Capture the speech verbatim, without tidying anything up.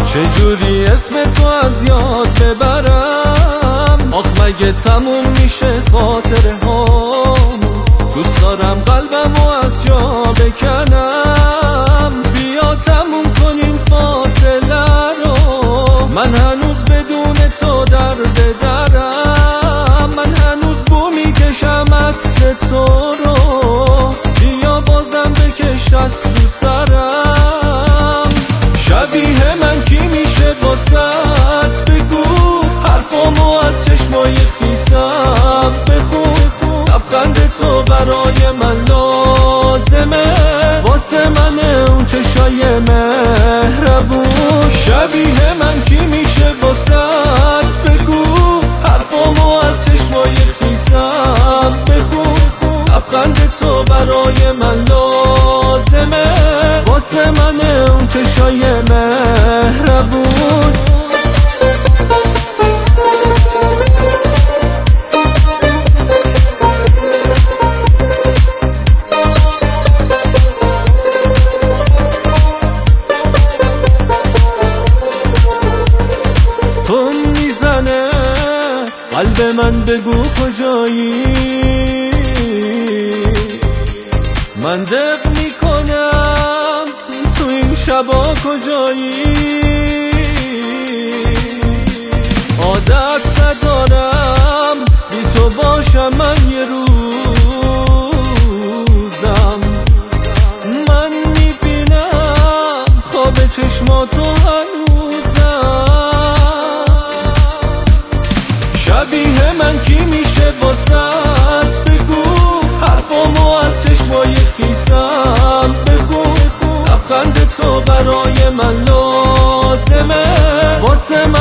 چجوری اسم تو از یاد ببرم؟ آخ مگه تموم میشه خاطره هامون؟ دوست دارم قلبمو از جا بکنم، بیا تموم کنین فاصله رو. من هنوز بدون تو درد درم، من هنوز بو میکشم عطر تو رو. بیا بازم بکش دست رو سرم. شبیه من کی میشه واسط؟ بگو حرفامو از چشمای خیسم بخون. لبخند تو برای من لازمه، واسه من اون چشای مهربون. شبیه من کی میشه واسط؟ بگو حرفامو از چشمای خیسم بخون. لبخند تو برای من لازمه، واسه من اون چشای مهربون. تو میزنه قلب من، بگو کجایی؟ من دق میکنم تو این شبا کجایی؟ عادت ندارم بی تو باشم من یه روزم. من میبینم خواب چشماتو هنوزم. شبیه من کی میشه واسط؟ بگو حرفامو از چشمای خیسم بخون. لبخند تو برای من لازمه، واسه من